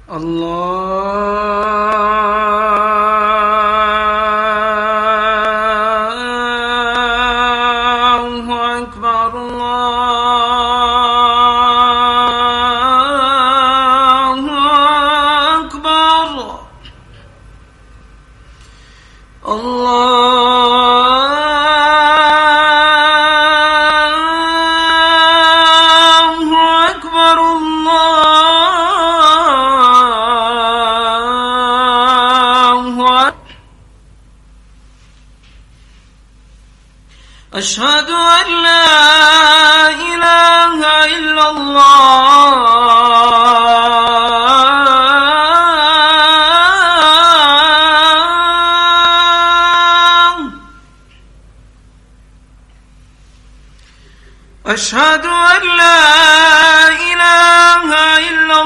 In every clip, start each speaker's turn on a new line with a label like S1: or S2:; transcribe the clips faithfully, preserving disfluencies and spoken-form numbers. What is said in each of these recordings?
S1: الله أكبر الله أكبر الله أكبر الله أشهد أن لا إله إلا الله أشهد أن لا إله إلا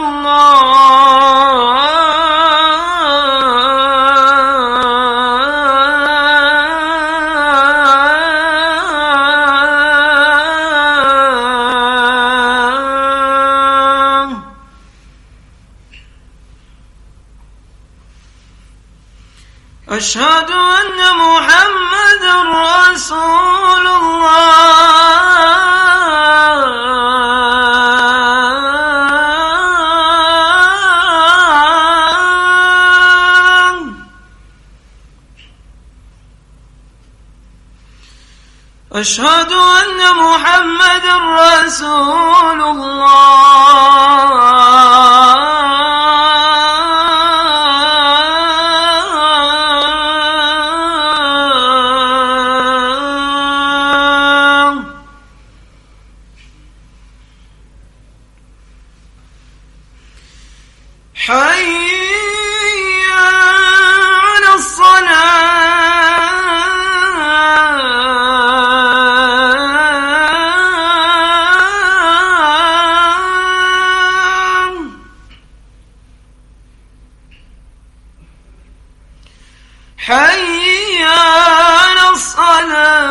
S1: الله أشهد أن محمدا رسول الله أشهد أن محمدا رسول الله حي على الصلاة حي على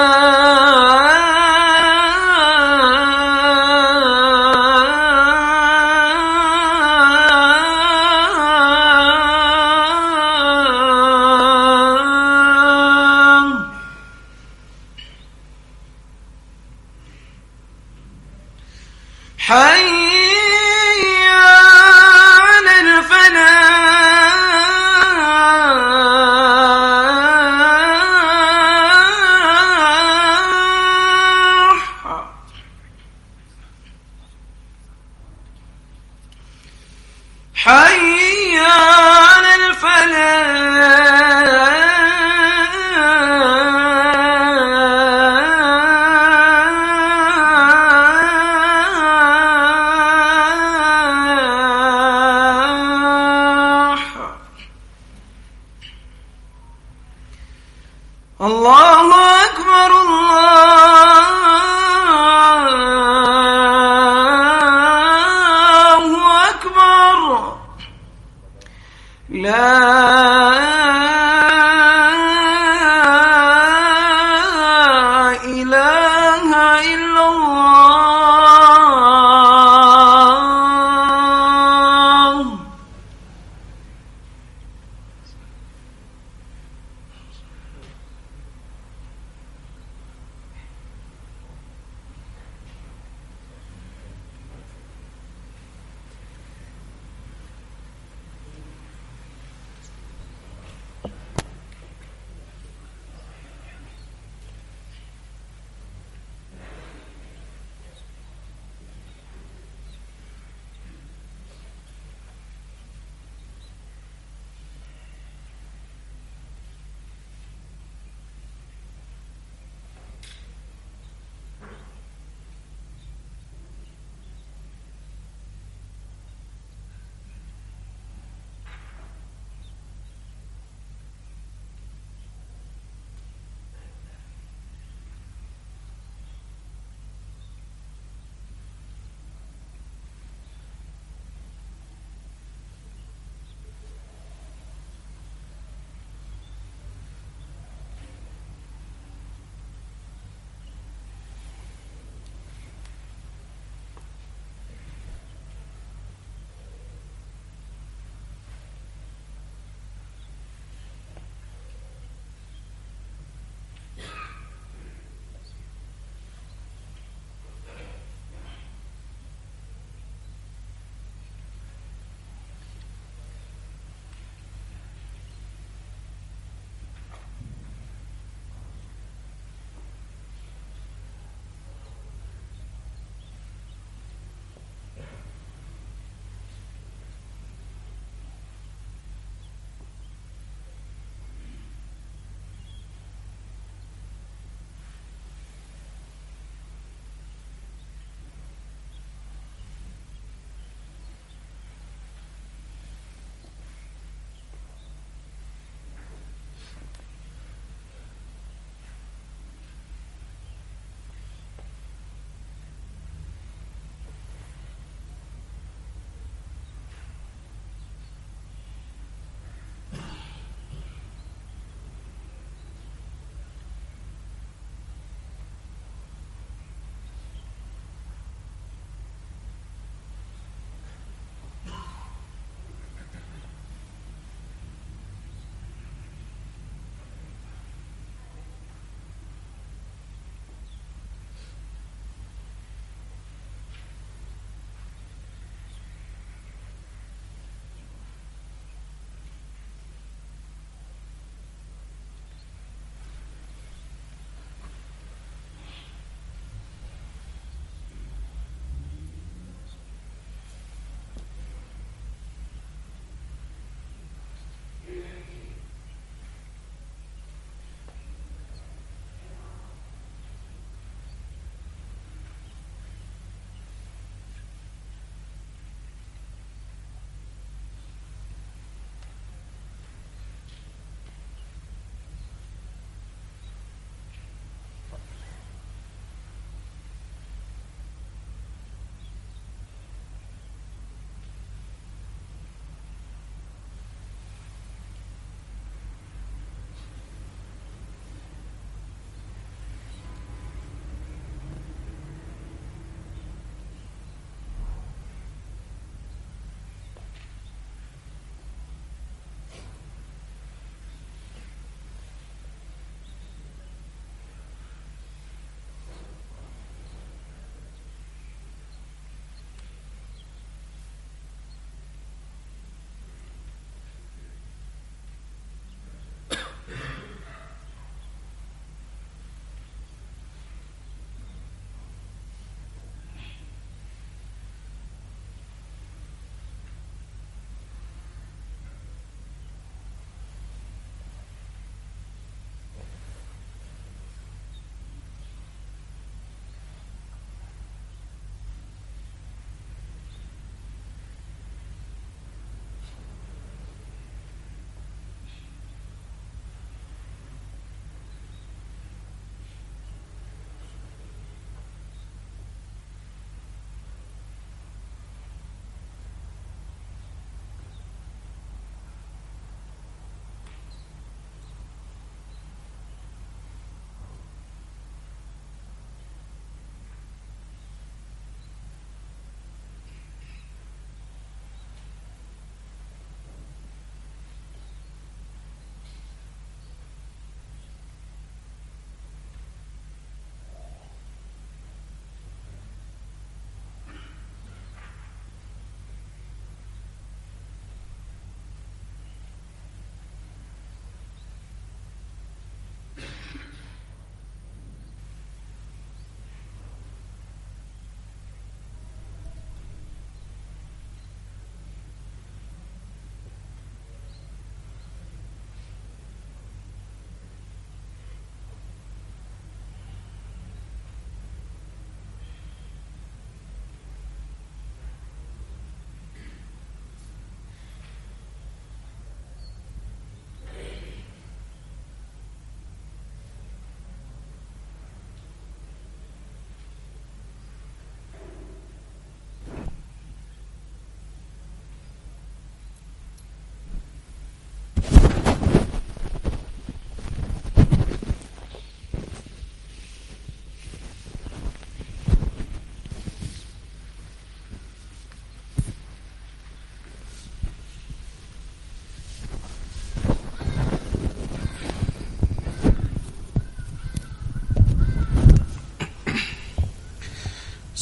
S1: الصلاة حي على الفلاح حي على الفلاح الله أكبر الله أكبر لا إله إلا الله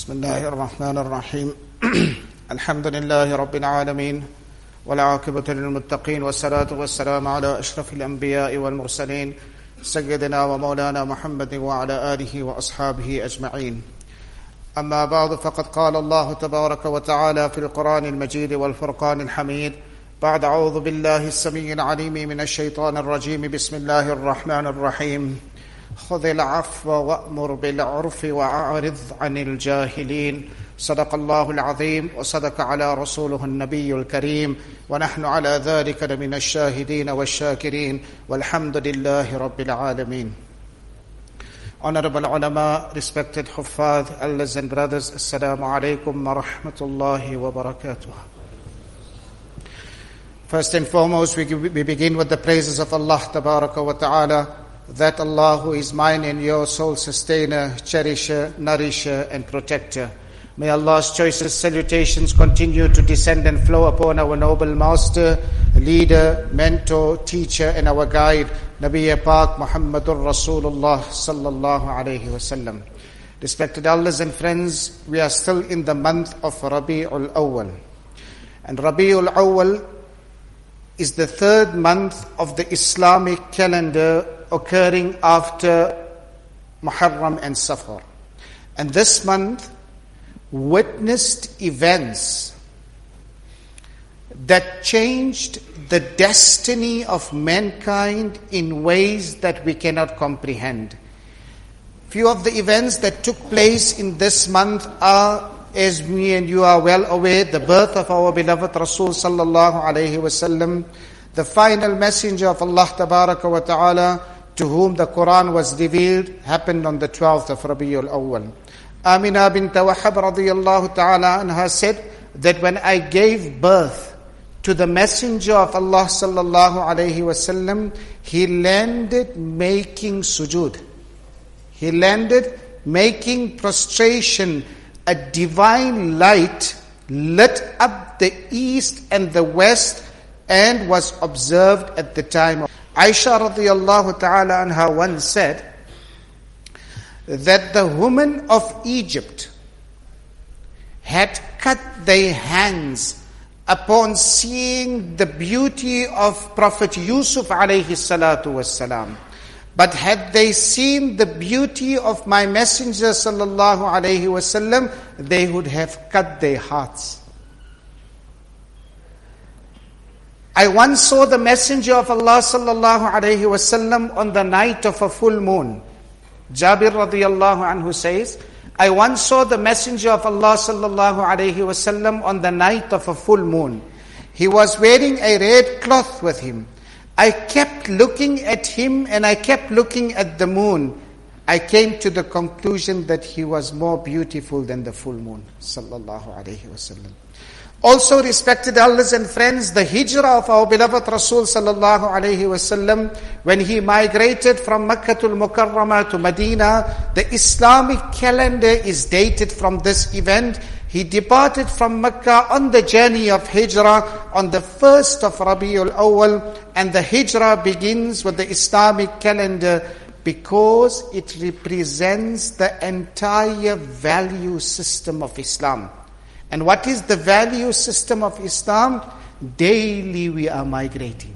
S2: بسم الله الرحمن الرحيم الحمد لله رب العالمين والعاقبة للمتقين والصلاة والسلام على أشرف الأنبياء والمرسلين سيدنا ومولانا محمد وعلى آله وأصحابه أجمعين. أما بعد، فقد قال الله تبارك وتعالى في القرآن المجيد والفرقان الحميد بعد أعوذ بالله السميع العليم من الشيطان الرجيم بسم الله الرحمن الرحيم خذ العفو وأمر بالعرف وأعرض عن الجاهلين. صدق الله العظيم وصدق على رسوله النبي الكريم ونحن على ذلك لمن الشاهدين والشاكرين والحمد لله رب العالمين. Honorable ulama, respected huffaz, elders and brothers, assalamu alaikum wa rahmatullahi wa barakatuh. First and foremost, we, we begin with the praises of Allah tabaraka wa ta'ala, that Allah who is mine and your soul sustainer, cherisher, nourisher and protector. May Allah's choicest salutations continue to descend and flow upon our noble master, leader, mentor, teacher and our guide, Nabiya Pak Muhammadur Rasulullah sallallahu alayhi wa sallam. Respected elders and friends, we are still in the month of Rabi'ul Awwal. And Rabi'ul Awwal is the third month of the Islamic calendar occurring after Muharram and Safar. And this month witnessed events that changed the destiny of mankind in ways that we cannot comprehend. Few of the events that took place in this month are, as me and you are well aware, the birth of our beloved Rasul sallallahu alayhi wasallam, the final messenger of Allah tabaraka wa ta'ala, to whom the Quran was revealed, happened on the twelfth of Rabiul Awwal. Amina bint Wahab radiyallahu ta'ala anha said that when I gave birth to the messenger of Allah sallallahu alayhi wasallam, he landed making sujood. He landed making prostration. A divine light lit up the east and the west and was observed at the time of Aisha radiyallahu ta'ala anha once said that the women of Egypt had cut their hands upon seeing the beauty of Prophet Yusuf alayhi salatu wassalam. But had they seen the beauty of my messenger sallallahu alayhi wasallam, they would have cut their hearts. I once saw the messenger of Allah sallallahu alayhi wasallam on the night of a full moon. Jabir radiyallahu anhu says, I once saw the messenger of Allah sallallahu alayhi wasallam on the night of a full moon. He was wearing a red cloth with him. I kept looking at him and I kept looking at the moon. I came to the conclusion that he was more beautiful than the full moon. Sallallahu alayhi wasallam. Also, respected elders and friends, the hijrah of our beloved Rasul sallallahu alayhi wasallam, when he migrated from Makkatul Mukarramah to Medina, the Islamic calendar is dated from this event. He departed from Mecca on the journey of Hijrah on the first of Rabiul Awwal, and the Hijrah begins with the Islamic calendar because it represents the entire value system of Islam. And what is the value system of Islam? Daily we are migrating.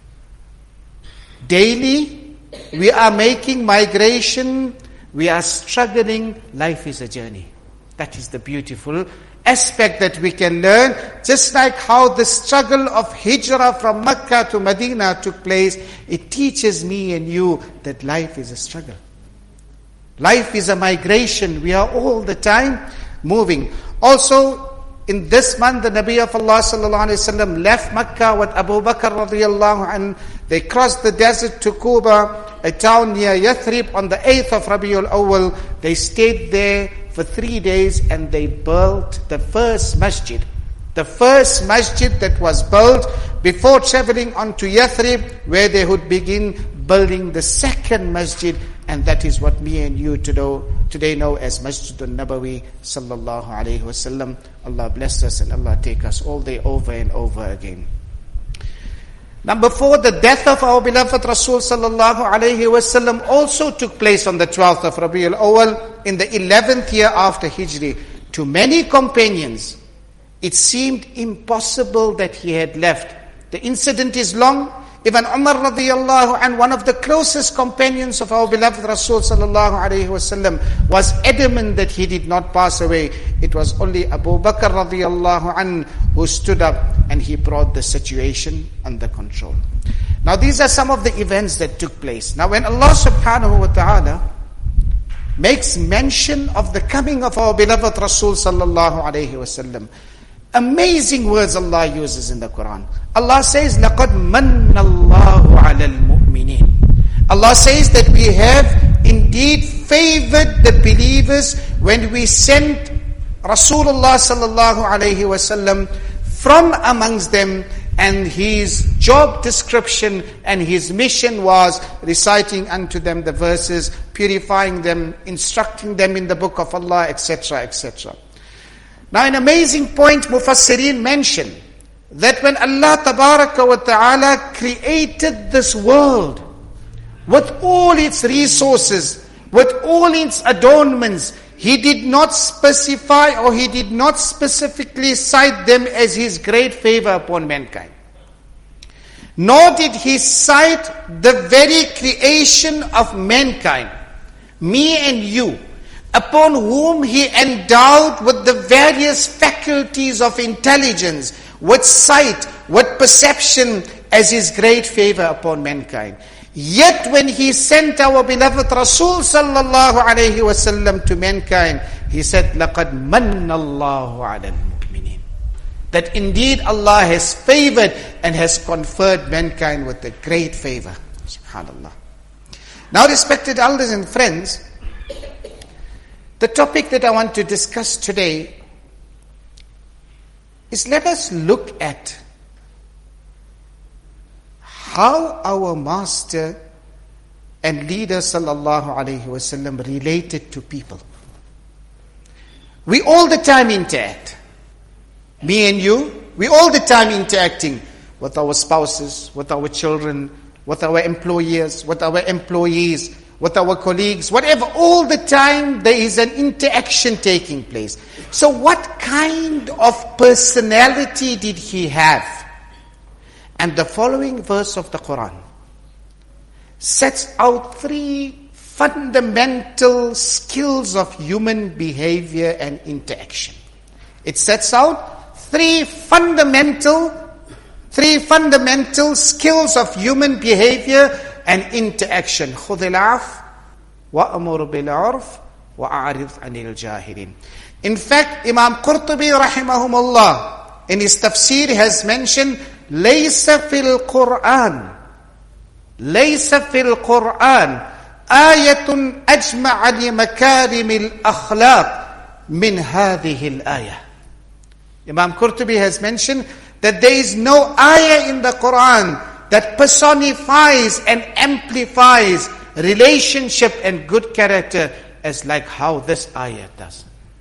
S2: Daily we are making migration, we are struggling, life is a journey. That is the beautiful aspect that we can learn. Just like how the struggle of Hijrah from Mecca to Medina took place, it teaches me and you that life is a struggle. Life is a migration. We are all the time moving. Also, in this month, the Nabi of Allah sallallahu alaihi wasallam left Mecca with Abu Bakr radiyallahu anhu. They crossed the desert to Quba, a town near Yathrib, on the eighth of Rabiul Awwal. They stayed there for three days and they built the first masjid. The first masjid that was built before traveling on to Yathrib, where they would begin building the second masjid, and that is what me and you today know as Masjidun Nabawi sallallahu alayhi wasallam. Allah bless us and Allah take us all day over and over again. Number four, the death of our beloved Rasul sallallahu alayhi wasallam also took place on the twelfth of Rabiul Awal in the eleventh year after Hijri. To many companions, it seemed impossible that he had left. The incident is long. Even Umar radiallahu anh, one of the closest companions of our beloved Rasul sallallahu alayhi wasallam, was adamant that he did not pass away. It was only Abu Bakr radiallahu anh who stood up and he brought the situation under control. Now these are some of the events that took place. Now when Allah subhanahu wa ta'ala makes mention of the coming of our beloved Rasul sallallahu alayhi wasallam, amazing words Allah uses in the Quran. Allah says, لَقَدْ مَنَّ اللَّهُ عَلَى الْمُؤْمِنِينَ. Allah says that we have indeed favored the believers when we sent Rasulullah sallallahu alayhi wasallam from amongst them, and his job description and his mission was reciting unto them the verses, purifying them, instructing them in the book of Allah, et cetera, et cetera. Now an amazing point Mufassirin mentioned, that when Allah Tabaraka wa Ta'ala created this world with all its resources, with all its adornments, He did not specify or He did not specifically cite them as His great favor upon mankind. Nor did He cite the very creation of mankind, me and you, upon whom He endowed with the various faculties of intelligence, with sight, with perception, as His great favor upon mankind. Yet when He sent our beloved Rasul sallallahu alayhi wasallam to mankind, He said, لَقَدْ مَنَّ اللَّهُ عَلَى الْمُؤْمِنِينَ. That indeed Allah has favored and has conferred mankind with a great favor. SubhanAllah. Now respected elders and friends, the topic that I want to discuss today is, let us look at how our master and leader sallallahu alayhi wasallam related to people. We all the time interact. Me and you, we all the time interacting with our spouses, with our children, with our employers, with our employees, with our colleagues, whatever. All the time there is an interaction taking place. So what kind of personality did he have? And the following verse of the Quran sets out three fundamental skills of human behavior and interaction. It sets out three fundamental, three fundamental skills of human behavior and interaction. خُذِ الْعَفْوَ وَأْمُرْ بِالْعُرْفِ وَأَعْرِضْ عَنِ الْجَاهِلِينَ. In fact, Imam Qurtubi rahimahumullah in his tafsir has mentioned, لَيْسَ فِي الْقُرْآنِ لَيْسَ فِي الْقُرْآنِ آيَةٌ أَجْمَعَ لِمَكَارِمِ الْأَخْلَاقِ مِنْ هَذِهِ الْآيَةِ. Imam Qurtubi has mentioned that there is no ayah in the Quran that personifies and amplifies relationship and good character as like how this ayah does.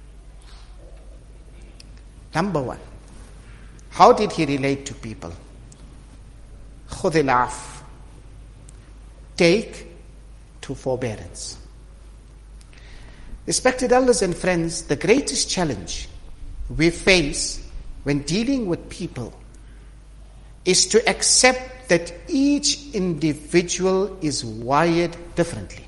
S2: Number one, how did he relate to people? خُذِ الْعَفْوَ. Take to forbearance. Respected elders and friends, the greatest challenge we face when dealing with people is to accept that each individual is wired differently.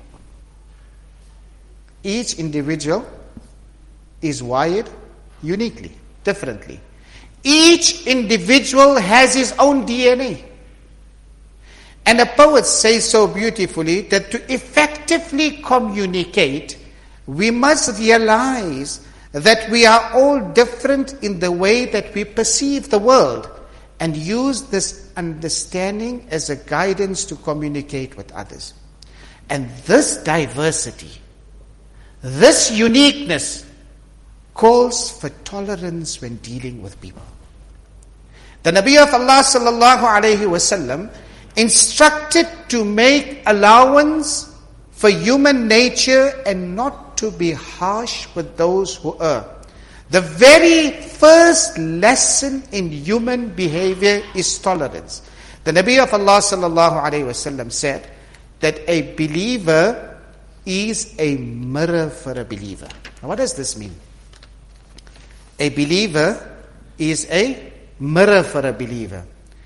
S2: Each individual is wired uniquely, differently. Each individual has his own D N A. And a poet says so beautifully that to effectively communicate, we must realize that we are all different in the way that we perceive the world, and use this understanding as a guidance to communicate with others. And this diversity, this uniqueness, calls for tolerance when dealing with people. The Nabi of Allah sallallahu alayhi wasallam instructed to make allowance for human nature and not to be harsh with those who err. The very first lesson in human behavior is tolerance. The Nabi of Allah sallallahu alayhi wasallam said that a believer is a mirror for a believer. Now what does this mean? A believer is a mirror for a believer.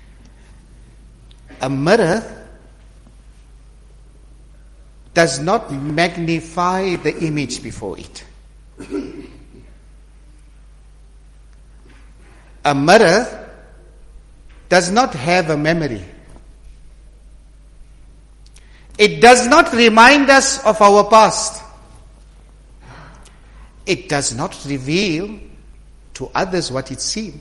S2: A mirror does not magnify the image before it. A mirror does not have a memory. It does not remind us of our past. It does not reveal to others what it's seen.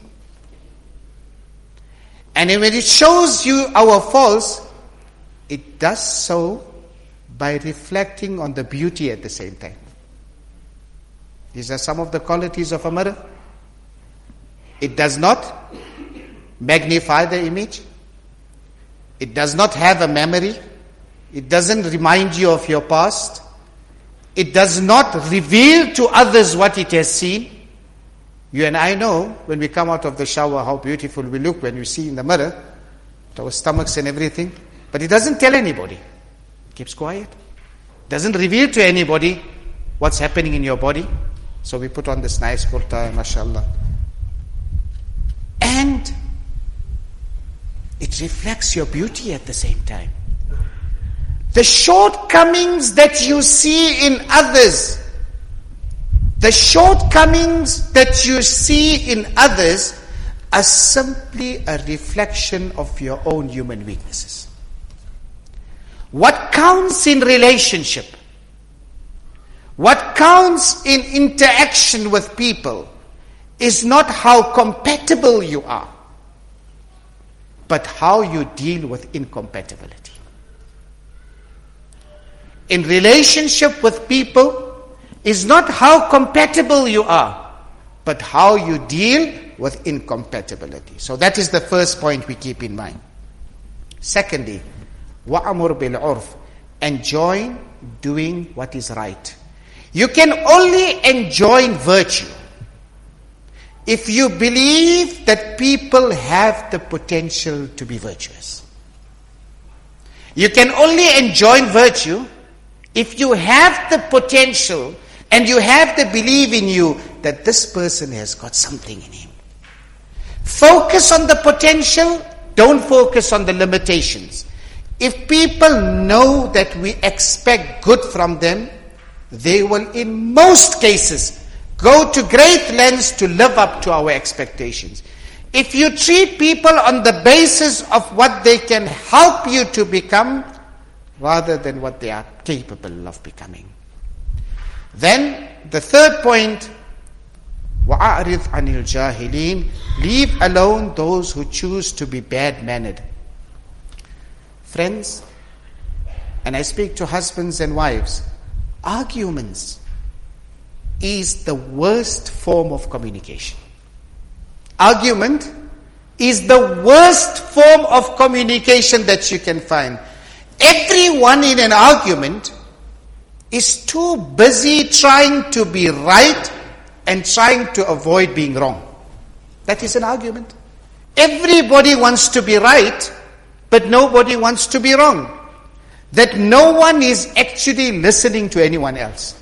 S2: And when it shows you our faults, it does so by reflecting on the beauty at the same time. These are some of the qualities of a mirror. It does not magnify the image. It does not have a memory. It doesn't remind you of your past. It does not reveal to others what it has seen. You and I know when we come out of the shower how beautiful we look when we see in the mirror, our stomachs and everything. But it doesn't tell anybody. It keeps quiet. It doesn't reveal to anybody what's happening in your body. So we put on this nice kurta, mashallah. And it reflects your beauty at the same time. The shortcomings that you see in others, the shortcomings that you see in others are simply a reflection of your own human weaknesses. What counts in relationship, what counts in interaction with people is not how compatible you are, but how you deal with incompatibility. In relationship with people is not how compatible you are, but how you deal with incompatibility. So that is the first point we keep in mind. Secondly, wa'amur bil urf, enjoy doing what is right. You can only enjoy virtue if you believe that people have the potential to be virtuous. You can only enjoy virtue if you have the potential and you have the belief in you that this person has got something in him. Focus on the potential, don't focus on the limitations. If people know that we expect good from them, they will in most cases go to great lengths to live up to our expectations. If you treat people on the basis of what they can help you to become, rather than what they are capable of becoming. Then, the third point, وَأَعْرِضْ عَنِ الْجَاهِلِينَ, leave alone those who choose to be bad-mannered. Friends, and I speak to husbands and wives, arguments is the worst form of communication. Argument is the worst form of communication that you can find. Everyone in an argument is too busy trying to be right and trying to avoid being wrong. That is an argument. Everybody wants to be right, but nobody wants to be wrong. That no one is actually listening to anyone else.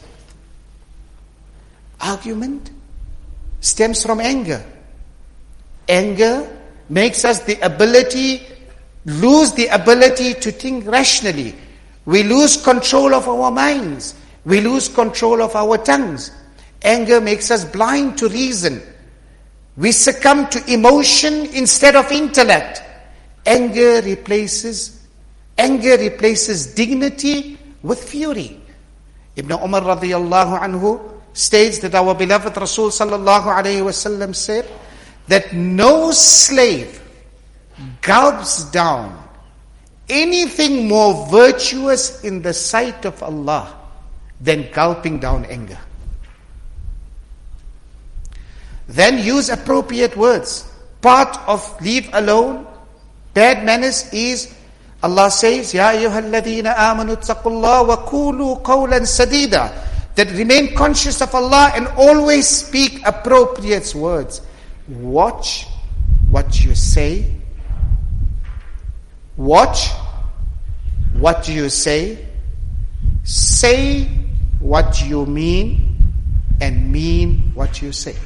S2: Argument stems from anger. Anger makes us the ability lose the ability to think rationally. We lose control of our minds. We lose control of our tongues. Anger makes us blind to reason. We succumb to emotion instead of intellect. Anger replaces anger replaces dignity with fury. Ibn Umar radiyallahu anhu states that our beloved Rasul sallallahu alayhi wasallam said that no slave gulps down anything more virtuous in the sight of Allah than gulping down anger. Then use appropriate words. Part of leave alone bad manners is, Allah says, Ya ayyuhalladhina amanu taqullah wa qulu qawlan sadida, that remain conscious of Allah and always speak appropriate words. Watch what you say Watch what you say. Say what you mean, and mean what you say.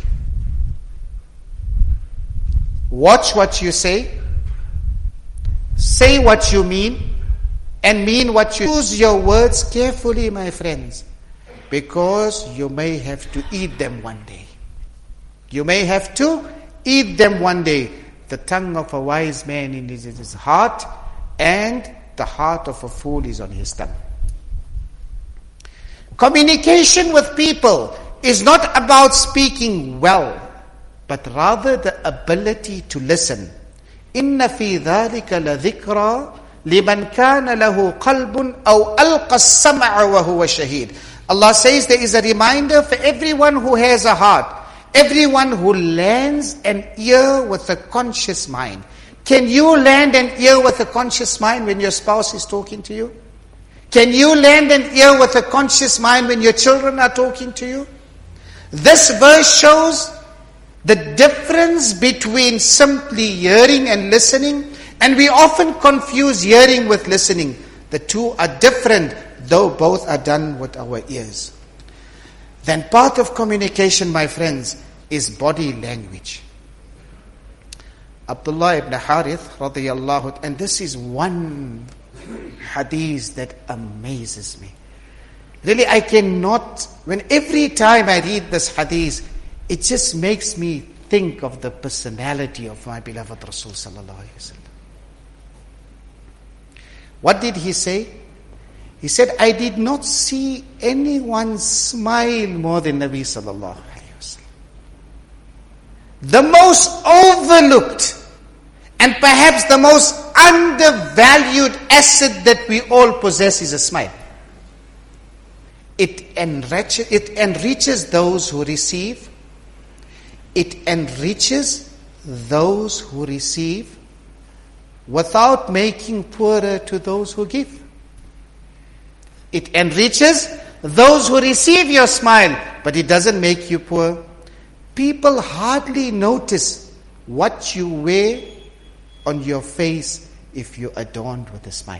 S2: Watch what you say. Say what you mean, and mean what you choose your words carefully, my friends, because you may have to eat them one day. You may have to eat them one day. The tongue of a wise man is in his heart, and the heart of a fool is on his tongue. Communication with people is not about speaking well, but rather the ability to listen. إِنَّ فِي ذَلِكَ لَذِكْرَى لِمَنْ كَانَ لَهُ قَلْبٌ أَوْ أَلْقَى السَّمْعَ وَهُوَ شَهِيدٌ. Allah says there is a reminder for everyone who has a heart, everyone who lands an ear with a conscious mind. Can you land an ear with a conscious mind when your spouse is talking to you? Can you land an ear with a conscious mind when your children are talking to you? This verse shows the difference between simply hearing and listening, and we often confuse hearing with listening. The two are different, though both are done with our ears. Then part of communication, my friends, is body language. Abdullah ibn Harith radiyallahu, and this is one hadith that amazes me. Really, I cannot, when every time I read this hadith, it just makes me think of the personality of my beloved Rasul sallallahu alaihi wasallam. What did he say? He said, I did not see anyone smile more than Nabi sallallahu alaihi wasallam. The most overlooked and perhaps the most undervalued asset that we all possess is a smile. It enriches, it enriches those who receive. It enriches those who receive without making poorer to those who give. It enriches those who receive your smile, but it doesn't make you poor. People hardly notice what you wear on your face if you're adorned with a smile.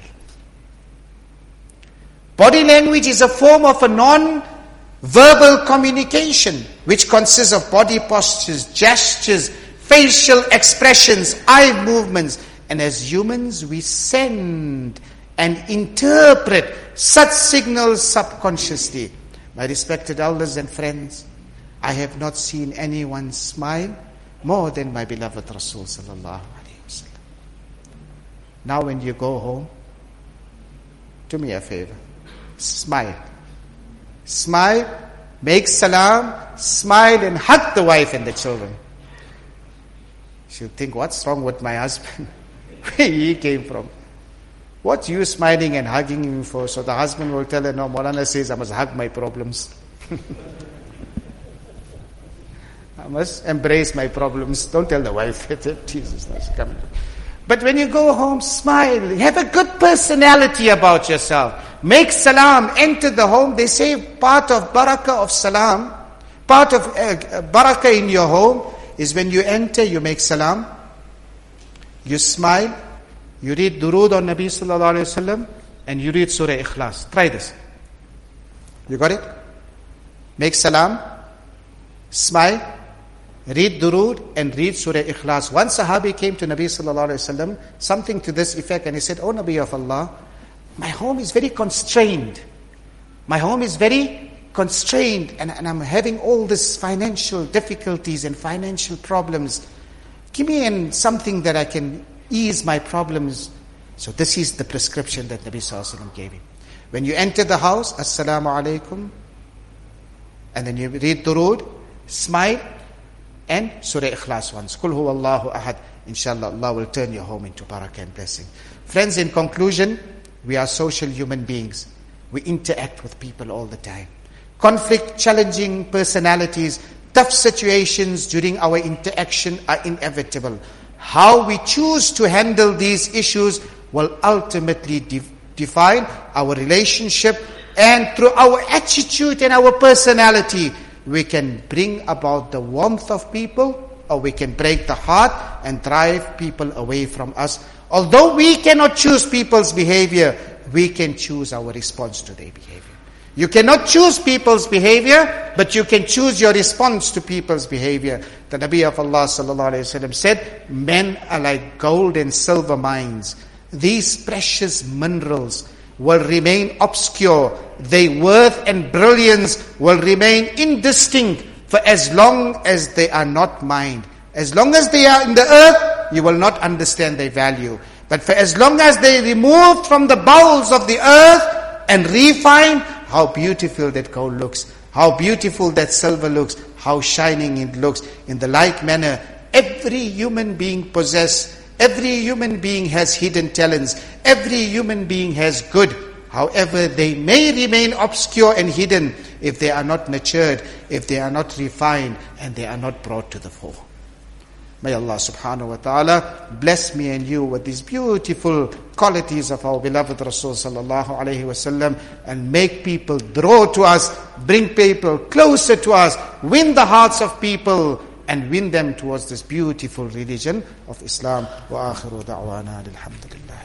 S2: Body language is a form of a non-verbal communication, which consists of body postures, gestures, facial expressions, eye movements. And as humans, we send and interpret such signals subconsciously. My respected elders and friends, I have not seen anyone smile more than my beloved Rasul sallallahu alaihi wasallam. Now when you go home, do me a favor. Smile. Smile, make salam, smile and hug the wife and the children. She'll think, what's wrong with my husband? Where he came from. What you smiling and hugging him for? So the husband will tell her, no, Maulana says I must hug my problems. I must embrace my problems. Don't tell the wife that Jesus is coming. But when you go home, smile. Have a good personality about yourself. Make salam. Enter the home. They say part of barakah of salam, part of uh, barakah in your home is when you enter, you make salam, you smile, you read durood on Nabi sallallahu alayhi wasallam, and you read Surah Ikhlas. Try this. You got it? Make salam, smile, read durood, and read Surah Ikhlas. One Sahabi came to Nabi sallallahu alayhi wasallam, something to this effect, and he said, "Oh Nabi of Allah, my home is very constrained. My home is very constrained, and, and I'm having all this financial difficulties and financial problems. Give me an, something that I can ease my problems." So this is the prescription that Nabi sallallahu alayhi wasallam gave him. When you enter the house, Assalamu alaikum, and then you read durood, smile, and Surah Ikhlas once. Qul huwa Allahu ahad. Inshallah, Allah will turn your home into barakah and blessing. Friends, in conclusion, we are social human beings. We interact with people all the time. Conflict, challenging personalities, tough situations during our interaction are inevitable. How we choose to handle these issues will ultimately de- define our relationship, and through our attitude and our personality, we can bring about the warmth of people or we can break the heart and drive people away from us. Although we cannot choose people's behavior, we can choose our response to their behavior. You cannot choose people's behavior, but you can choose your response to people's behavior. The Nabi of Allah sallallahu alaihi wasallam said, men are like gold and silver mines. These precious minerals will remain obscure. Their worth and brilliance will remain indistinct for as long as they are not mined. As long as they are in the earth, you will not understand their value. But for as long as they are removed from the bowels of the earth and refined, how beautiful that gold looks, how beautiful that silver looks, how shining it looks. In the like manner, every human being possesses, every human being has hidden talents, every human being has good. However, they may remain obscure and hidden if they are not nurtured, if they are not refined, and they are not brought to the fore. May Allah subhanahu wa ta'ala bless me and you with these beautiful qualities of our beloved Rasul sallallahu alayhi wa sallam, and make people draw to us, bring people closer to us, win the hearts of people, and win them towards this beautiful religion of Islam. Wa akhiru da'wana alhamdulillah.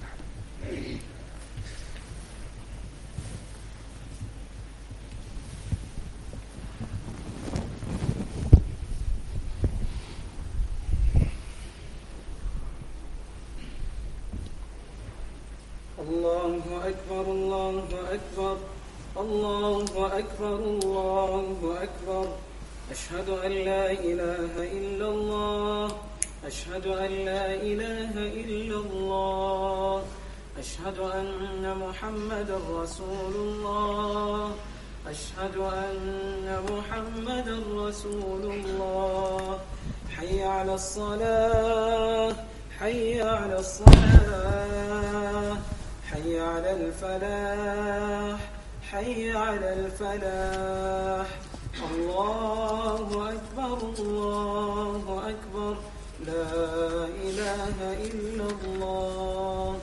S1: Allahu Akbar, Allahu Akbar, Allahu Akbar, Allahu Akbar. Ashhadu an la ilaha illallah, Ashhadu an la ilaha illallah, Ashhadu anna Muhammadan Rasulullah, Ashhadu anna Muhammadan Rasulullah. Hayya ala as-salah, hayya ala as-salah, حي على الفلاح حي على الفلاح. الله أكبر الله أكبر لا إله إلا الله.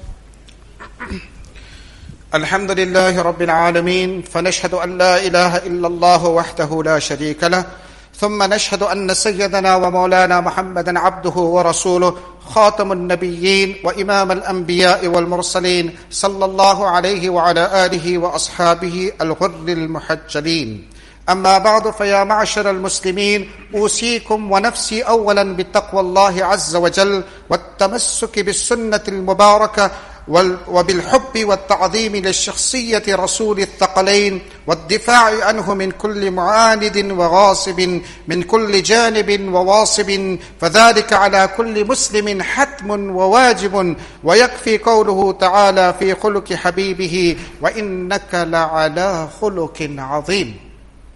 S2: الحمد لله رب العالمين، فنشهد أن لا إله إلا الله وحده لا شريك له، ثم نشهد أن سيدنا ومولانا محمدا عبده ورسوله، خاتم النبيين وإمام الأنبياء والمرسلين، صلى الله عليه وعلى آله وأصحابه الغر المحجلين. أما بعد، فيا معشر المسلمين، أوصيكم ونفسي أولا بتقوى الله عز وجل والتمسك بالسنة المباركة وبالحب والتعظيم للشخصية رسول الثقلين، والدفاع عنه من كل معاند وغاصب، من كل جانب وواصب، فذلك على كل مسلم حتم وواجب. ويكفي قوله تعالى في خلق حبيبه: وإنك لعلى خلق عظيم.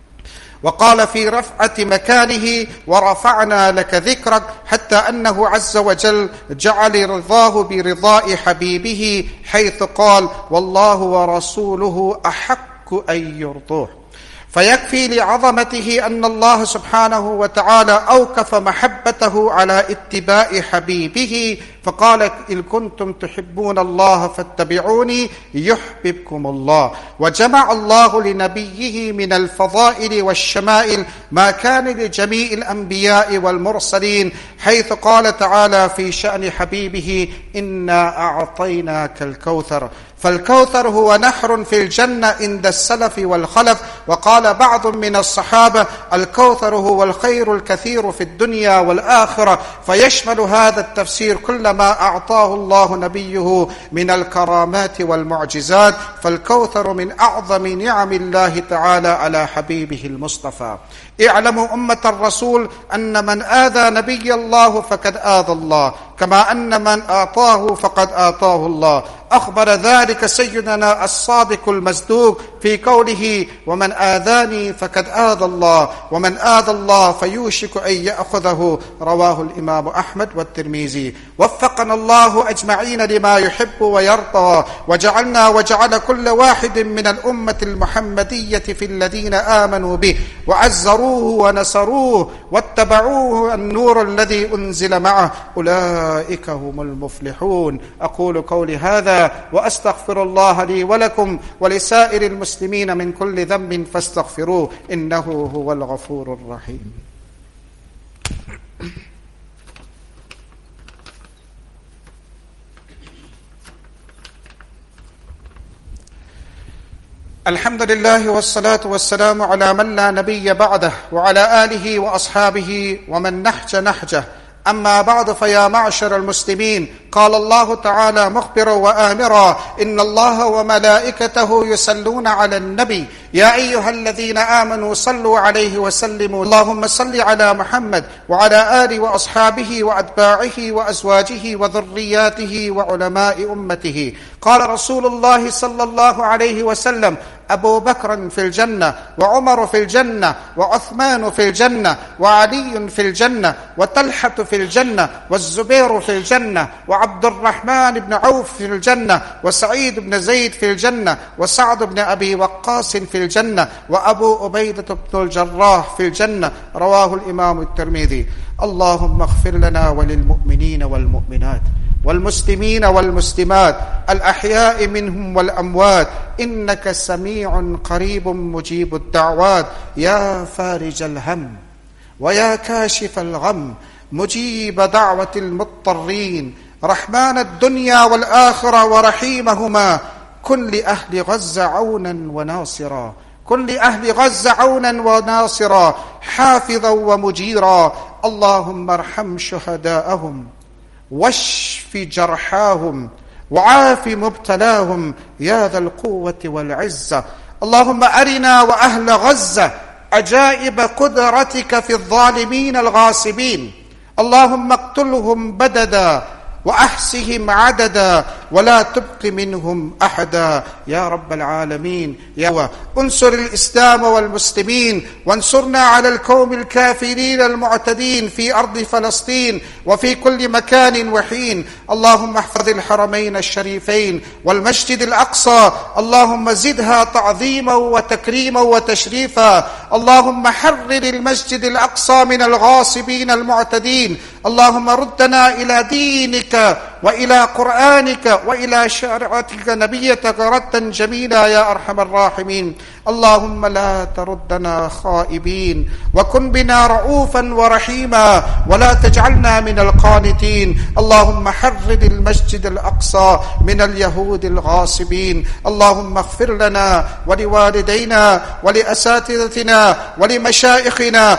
S2: وقال في رفعة مكانه: ورفعنا لك ذكرك، حتى أنه عز وجل جعل رضاه برضاء حبيبه، حيث قال: والله ورسوله أحق أن يرضوه. فيكفي لعظمته أن الله سبحانه وتعالى أوقف محبته على اتباع حبيبه، فقال: إن كنتم تحبون الله فاتبعوني يحببكم الله. وجمع الله لنبيه من الفضائل والشمائل ما كان لجميع الأنبياء والمرسلين، حيث قال تعالى في شأن حبيبه: إنا أعطيناك الكوثر. فالكوثر هو نهر في الجنة عند السلف والخلف. وقال بعض من الصحابة: الكوثر هو الخير الكثير في الدنيا والآخرة. فيشمل هذا التفسير كل ما أعطاه الله نبيه من الكرامات والمعجزات، فالكوثر من أعظم نعم الله تعالى على حبيبه المصطفى. اعلموا أمة الرسول أن من آذى نبي الله فقد آذى الله، كما أن من أعطاه فقد أعطاه الله. أخبر ذلك سيدنا الصادق المصدوق في قوله: ومن آذاني فقد آذى الله، ومن آذى الله فيوشك أن يأخذه. رواه الإمام أحمد والترمذي. وفقنا الله أجمعين لما يحب ويرضى، وجعلنا وجعل كل واحد من الأمة المحمدية في الذين آمنوا به وعزروه ونصروه واتبعوه النور الذي أنزل معه، أولئك هم المفلحون. أقول قولي هذا وأستغفر الله لي ولكم ولسائر المسلمين من كل ذنب فاستغفروه، إنه هو الغفور الرحيم. الحمد لله والصلاة والسلام على من لا نبي بعده وعلى آله وأصحابه ومن نهج نهجه. أما بعد، فيا معشر المسلمين، قال الله تعالى مخبرا وآمرا: إن الله وملائكته يصلون على النبي يا أيها الذين آمنوا صلوا عليه وسلموا. اللهم صل على محمد وعلى آله وأصحابه وأتباعه وأزواجه وذرياته وعلماء أمته. قال رسول الله صلى الله عليه وسلم: أبو بكر في الجنة، وعمر في الجنة، وعثمان في الجنة، وعلي في الجنة، وطلحة في الجنة، والزبير في الجنة، وعبد الرحمن بن عوف في الجنة، وسعيد بن زيد في الجنة، وسعد بن أبي وقاص في الجنة، وأبو عبيدة بن الجراح في الجنة. رواه الإمام الترمذي. اللهم اغفر لنا وللمؤمنين والمؤمنات والمسلمين والمسلمات الأحياء منهم والأموات، إنك سميع قريب مجيب الدعوات. يا فارج الهم ويا كاشف الغم، مجيب دعوة المضطرين، رحمن الدنيا والآخرة ورحيمهما، كن لأهل غزة عونا وناصرا، كن لأهل غزة عونا وناصرا، حافظا ومجيرا. اللهم ارحم شهداءهم واشف جرحاهم وعاف مبتلاهم يا ذا القوة والعزة. اللهم أرنا وأهل غزة عجائب قدرتك في الظالمين الغاصبين. اللهم اقتلهم بددا وأحصهم عددا ولا تبق منهم أحدا يا رب العالمين. يا انصر الإسلام والمسلمين، وانصرنا على القوم الكافرين المعتدين في أرض فلسطين وفي كل مكان وحين. اللهم احفظ الحرمين الشريفين والمسجد الأقصى، اللهم زدها تعظيما وتكريما وتشريفا. اللهم حرر المسجد الأقصى من الغاصبين المعتدين. اللهم ردنا إلى دينك وإلى قرآنك وإلى شريعتك نبيك ردا جميلا يا أرحم الراحمين. اللهم لا تردنا خائبين، وكن بنا رؤوفا ورحيما، ولا تجعلنا من القانتين. اللهم حرر المسجد الأقصى من اليهود الغاصبين. اللهم اغفر لنا ولوالدينا ولأساتذتنا ولمشايخنا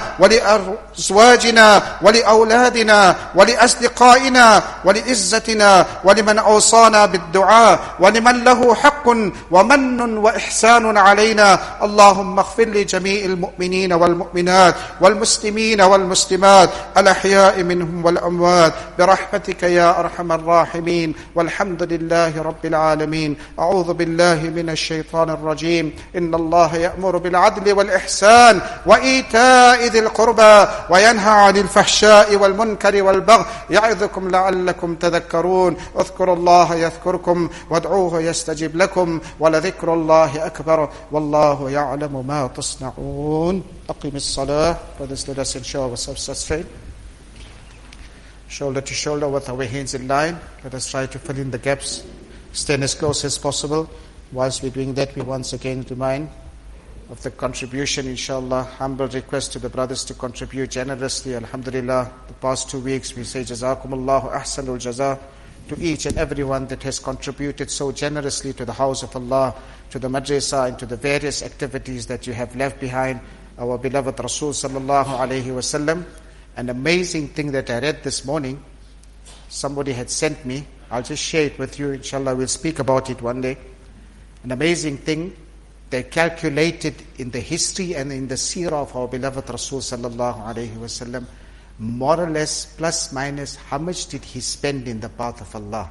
S2: ولأزواجنا ولأولادنا ولأصدقائنا ولعزتنا ولمن أوصانا بالدعاء ولمن له حق ومن وإحسان علينا. اللهم اغفر لجميع المؤمنين والمؤمنات والمسلمين والمسلمات الأحياء منهم والأموات برحمتك يا أرحم الراحمين. والحمد لله رب العالمين. أعوذ بالله من الشيطان الرجيم. إن الله يأمر بالعدل والإحسان وإيتاء ذي القربى وينهى عن الفحشاء والمنكر والبغي يعظكم لعلكم تذكرون. اذكروا الله يذكركم وادعوه يستجب لكم ولذكر الله أكبر والله يعلم ما تصنعون. أقم الصلاة. Brothers, let us ensure ourselves straight, shoulder to shoulder with our hands in line. Let us try to fill in the gaps, stand as close as possible. Whilst we're doing that, we once again remind of the contribution, inshallah. Humble request to the brothers to contribute generously. Alhamdulillah, the past two weeks we say Jazakumullahu ahsanul jaza to each and everyone that has contributed so generously to the house of Allah, to the madrasa, and to the various activities that you have left behind. Our beloved Rasul sallallahu alayhi wasallam. An amazing thing that I read this morning, somebody had sent me. I'll just share it with you, inshallah. We'll speak about it one day. An amazing thing. They calculated in the history and in the seerah of our beloved Rasul sallallahu alayhi wasallam, more or less, plus minus, how much did he spend in the path of Allah?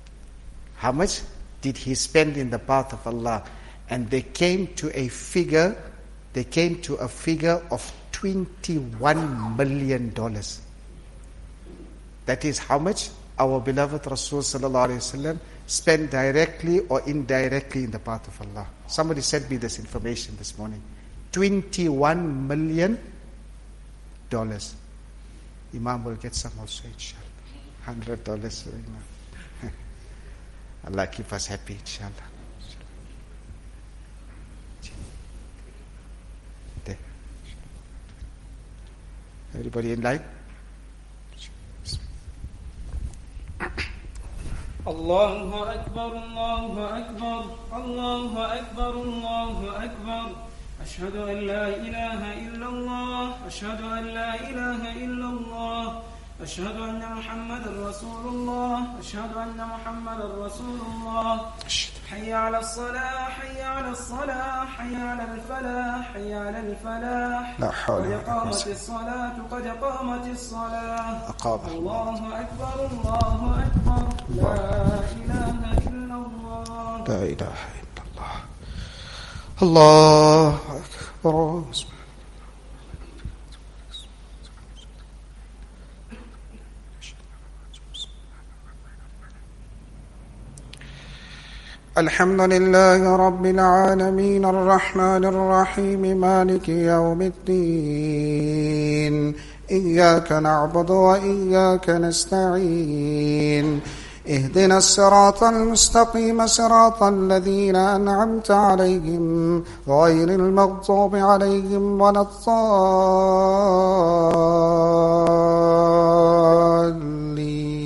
S2: How much did he spend in the path of Allah? And they came to a figure, they came to a figure of twenty-one million dollars. That is how much our beloved Rasul sallallahu alayhi wasallam spent directly or indirectly in the path of Allah. Somebody sent me this information this morning. twenty-one million dollars. Imam will get some also, inshallah. one hundred dollars. Allah keep us happy, inshallah. There. Everybody in line?
S1: الله أكبر الله أكبر الله أكبر الله أكبر أشهد أن لا إله إلا الله أشهد أن لا إله إلا الله أشهد أن محمدا رسول الله أشهد أن محمدا رسول الله حي على الصلاة حي على الصلاة حي على الفلاح حي على الفلاح
S2: لا حول ولا
S1: قد قامت الصلاة قد قامت الصلاة
S2: أقامها
S1: الله أكبر الله أكبر لا إله إلا الله
S2: لا إله إلا الله الله أكبر. الحمد لله رب العالمين الرحمن الرحيم مالك يوم الدين إياك نعبد وإياك نستعين اهدنا الصراط المستقيم صراط الذين أنعمت عليهم غير المغضوب عليهم ولا الضالين.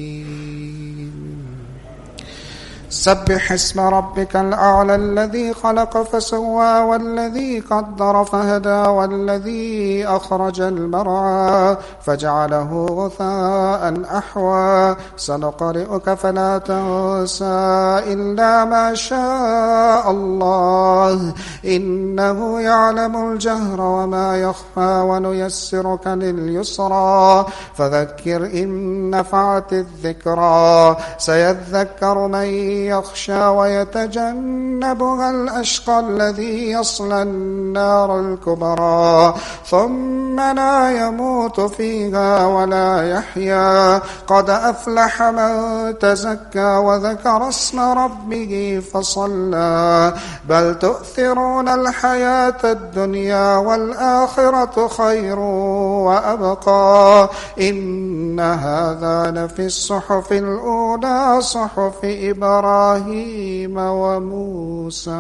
S2: سبح اسم ربك الأعلى الذي خلق فسوى والذي قدر فهدى والذي أخرج المرعى فجعله غثاء أحوى سنقرئك فلا تنسى إلا ما شاء الله إنه يعلم الجهر وما يخفى ونيسرك لليسرى فذكر إن نفعت الذكرى سيذكر من يخشى ويتجنبها الأشقى الذي يصلى النار الكبرى ثم لا يموت فيها ولا يحيا قد أفلح من تزكى وذكر اسم ربه فصلى بل تؤثرون الحياة الدنيا والآخرة خير وأبقى إن هذا لفي الصحف الأولى صحف إبراهيم إبراهيم وموسى.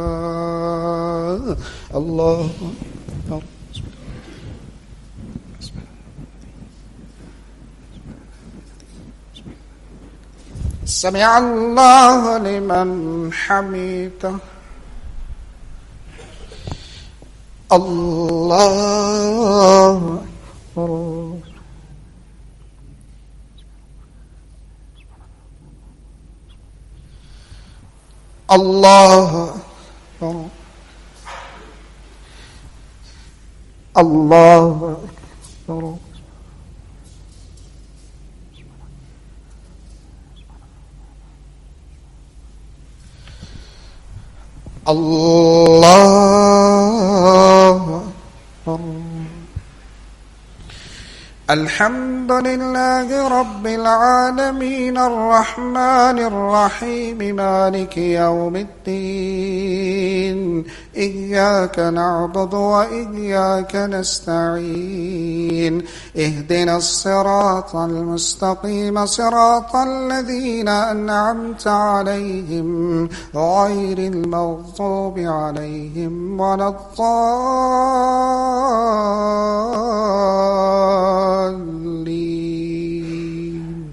S2: الله أكبر. سمع الله لمن حمده. الله أكبر. الله أكبر. الله أكبر. الله أكبر. الحمد لله رب العالمين الرحمن الرحيم مالك يوم الدين إياك نعبد وإياك نستعين اهدنا الصراط المستقيم صراط الذين أنعمت عليهم غير المغضوب عليهم ولا الضالين.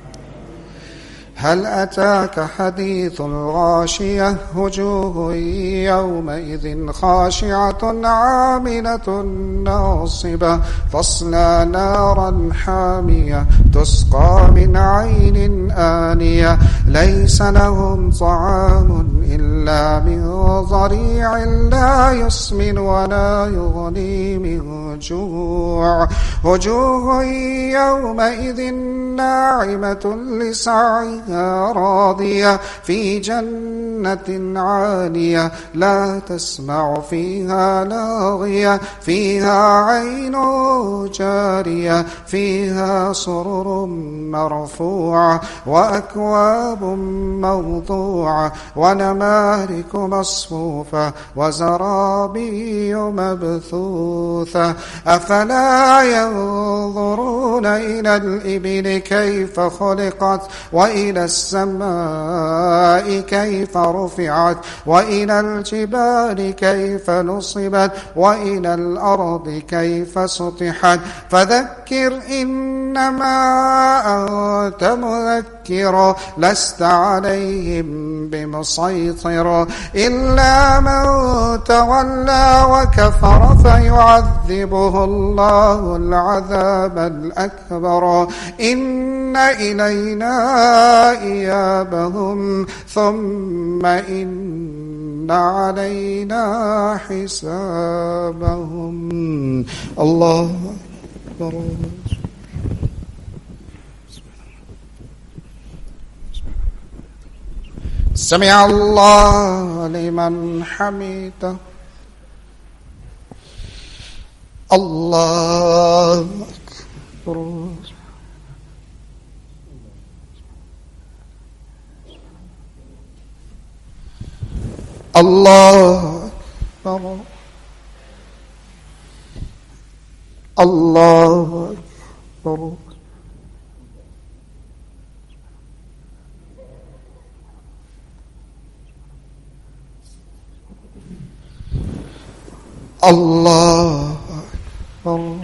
S2: هل أتاك حديث الغاشية وجوه يومئذ خاشعة عاملة ناصبة تصلى نارا حامية تسقى من عين آنية ليس لهم طعام إلا من ضريع لا يسمن ولا يغني من جوع وجوه يومئذ ناعمة لسعيها راضية في جنة عالية لا تسمع فيها لاغية فيها عين جارية فيها سرر مرفوعة وأكواب موضوعة ونمارك مصفوفة وزرابي مبثوثة أفلا ينظرون إلى الإبل كيف خلقت وإلى السماء كيف رفعت وإلى الجبال كيف نصبت وإلى الأرض كيف سطحت فذكر إنما أنت مذكر لست عليهم بمسيطر إلا من تولى وكفر فيعذبه الله العذاب الأكبر إن إلينا إيابهم ثم إن علينا حسابهم. الله أكبر. سمع الله لمن حمده. الله أكبر. الله أكبر. الله أكبر. الله أكبر.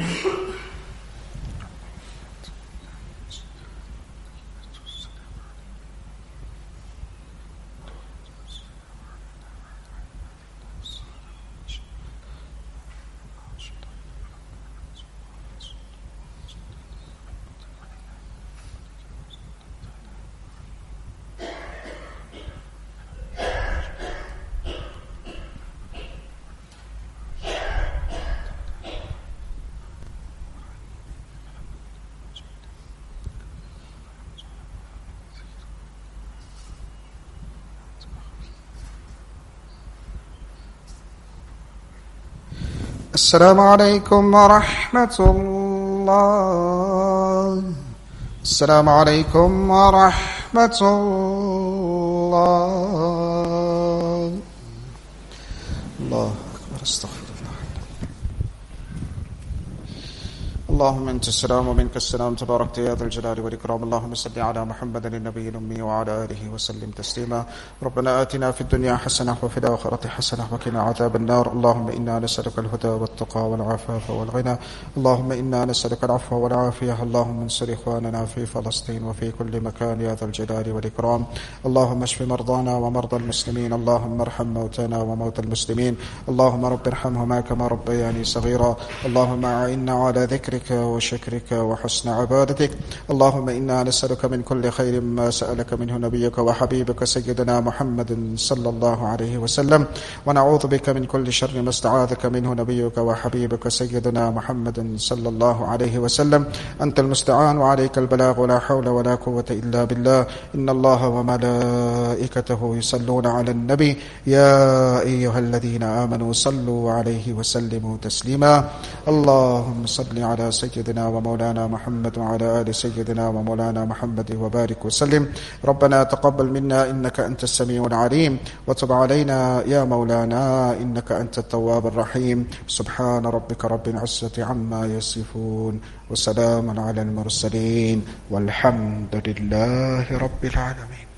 S2: السلام عليكم ورحمة الله. السلام عليكم ورحمة الله. الله أكبر. استغفر الله. اللهم أنت السلام ومنك السلام تباركت يا ذا الجلال والإكرام. اللهم صل على محمد النبي الأمي وعلى آله وسلم تسليما. ربنا آتنا في الدنيا حسنة وفي الآخرة حسنة وقنا عذاب النار. اللهم إنا نسألك الهدى والتقى والعفاف والغنى. اللهم إنا نسألك العفو والعافية. اللهم انصر إخواننا في فلسطين وفي كل مكان يا ذا الجلال والإكرام. اللهم اشف مرضانا ومرضى المسلمين. اللهم ارحم موتانا وموتى المسلمين. اللهم رب ارحمهما كما ربياني صغيرا. اللهم أعنا على ذكرك وشكرك وحسن عبادتك. اللهم إنا نسألك من كل خير ما سألك منه نبيك وحبيبك سيدنا محمد صلى الله عليه وسلم، ونعوذ بك من كل شر ما استعاذك منه نبيك وحبيبك سيدنا محمد صلى الله عليه وسلم. أنت المستعان وعليك البلاغ ولا حول ولا قوة إلا بالله. إن الله وملائكته يصلون على النبي يا أيها الذين آمنوا صلوا عليه وسلموا تسليما. اللهم صل على سيدنا ومولانا محمد وعلى آل سيدنا ومولانا محمد وبارك وسلم. ربنا تقبل منا إنك أنت السميع العليم، وتب علينا يا مولانا إنك أنت التواب الرحيم. سبحان ربك رب العزة عما يصفون وسلام على المرسلين والحمد لله رب العالمين.